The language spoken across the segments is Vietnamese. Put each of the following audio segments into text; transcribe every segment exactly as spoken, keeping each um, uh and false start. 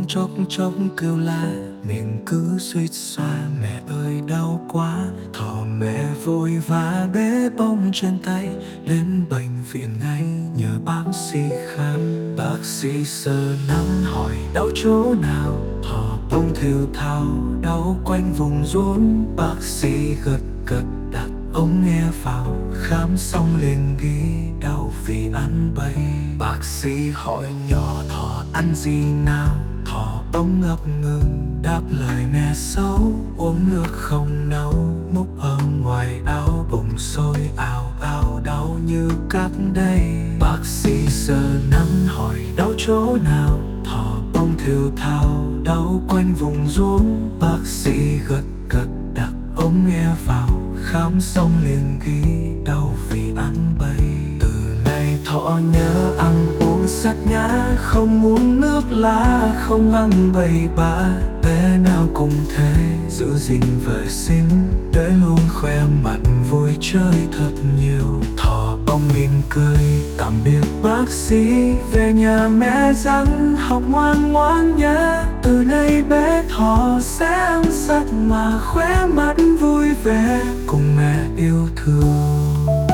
chốc chốc kêu la, miệng cứ suýt xoa mẹ ơi đau quá. Thỏ mẹ vội vã bế bông trên tay đến bệnh viện ngay nhờ bác sĩ khám. Bác sĩ sờ nắm hỏi đau chỗ nào, thỏ bông thều thào đau quanh vùng rốn. Bác sĩ gật gật đặt ống nghe vào, khám xong liền ghi đau vì ăn bậy. Bác sĩ hỏi nhỏ thỏ ăn gì nào, thỏ bông ngập ngừng đáp lời mẹ xấu. Uống nước không nấu, múc ở ngoài áo, bụng sôi ào ào đau như cắt đây. Bác sĩ sờ nắm hỏi đau chỗ nào, thỏ bông thều thào đau quanh vùng rốn. Bác sĩ gật gật đặt ống nghe vào, khám xong liền ghi đau vì ăn bậy. Từ nay thỏ nhớ ăn uống sạch nhã, không uống nước lá, không ăn bậy bạ. Bé nào cũng thế, giữ gìn vệ sinh để luôn khoe mặt vui chơi thật nhiều. Thỏ bông mỉm cười tạm biệt bác sĩ, về nhà mẹ dặn học ngoan ngoãn nhé. Từ nay bé thỏ sẽ ăn sạch mà khỏe mắt vui vẻ cùng mẹ yêu thương.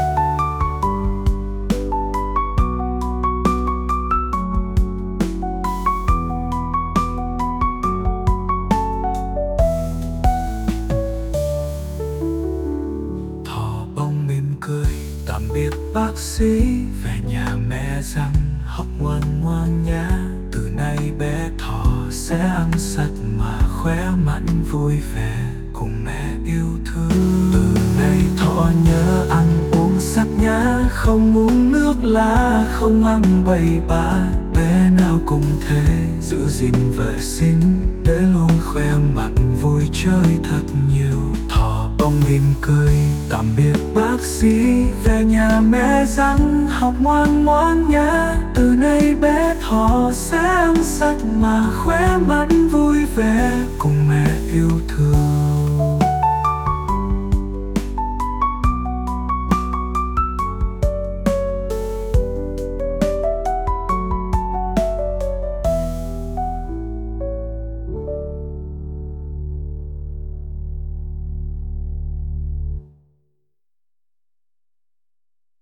Tạm biệt bác sĩ, về nhà mẹ dặn học ngoan ngoan nhé. Từ nay bé thỏ sẽ ăn sạch mà khỏe mạnh vui vẻ cùng mẹ yêu thương. Từ nay thỏ nhớ ăn uống sạch nhã, không uống nước lá, không ăn bậy bạ. Bé nào cũng thế, giữ gìn vệ sinh để luôn khoe mặt vui chơi thật nhiều. Thỏ bông mỉm cười tạm biệt bác sĩ, về nhà mẹ dặn học ngoan ngoãn nhé. Từ nay bé thỏ sẽ ăn sạch mà khỏe mạnh vui vẻ cùng mẹ yêu thương.